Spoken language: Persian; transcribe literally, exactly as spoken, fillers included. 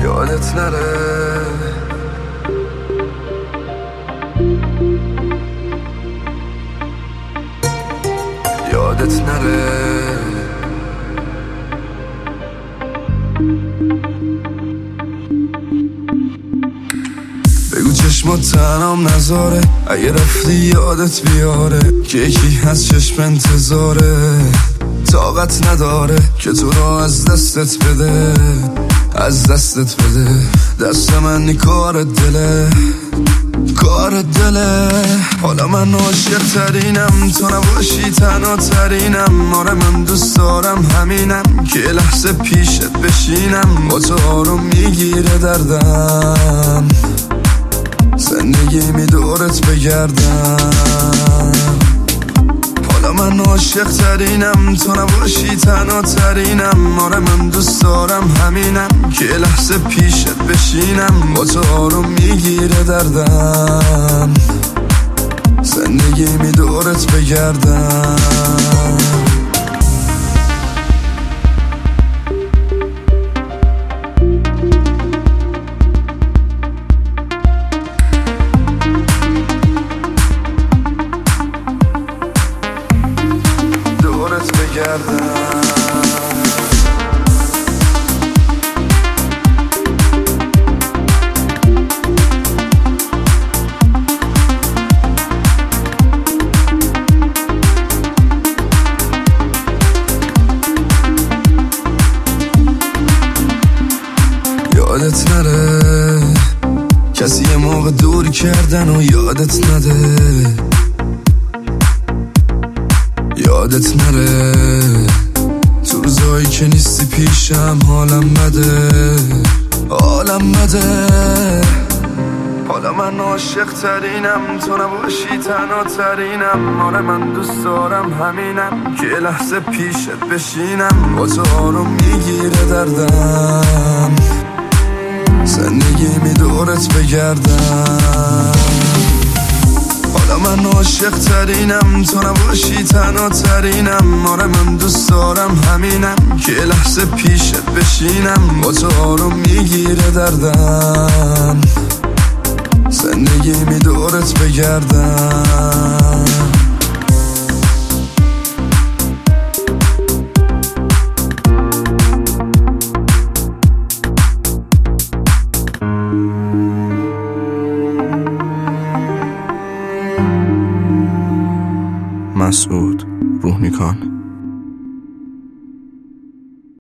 یادت نره یادت نره بگو چشمات تنام نذاره، اگه رفتی یادت بیاره که یکی هست چشم انتظاره، طاقت نداره که تو رو از دستت بده، از دستت بده. دست من کار دله، کار دله. حالا من عاشق ترینم، تو نباشی تنها ترینم. آره من دوست دارم همینم که لحظه پیشت بشینم، با تو آروم میگیره دردم، زندگی می دورت بگردم. حالا من عاشق ترینم، تو نباشی تنها ترینم. آره من دوست دارم همینم که لحظه پیشت بشینم، با تو آروم میگیره دردم، زندگی می دورت بگردم. یادت نره کسی یه موقع دور کردن و یادت نده، یادت نره تو روزایی که نیستی پیشم حالم بده، حالم بده. حالا من عاشق ترینم، تو نباشی تنها ترینم. آره من دوست دارم همینم که لحظه پیشت بشینم، با تو آروم میگیره دردم، زندگی می دورت بگردم. حالا من عاشق ترینم، تو نباشی تنها ترینم. آره من دوست دارم همینم که لحظه پیشت بشینم، با تو آروم میگیره دردم، زندگی می دورت بگردم.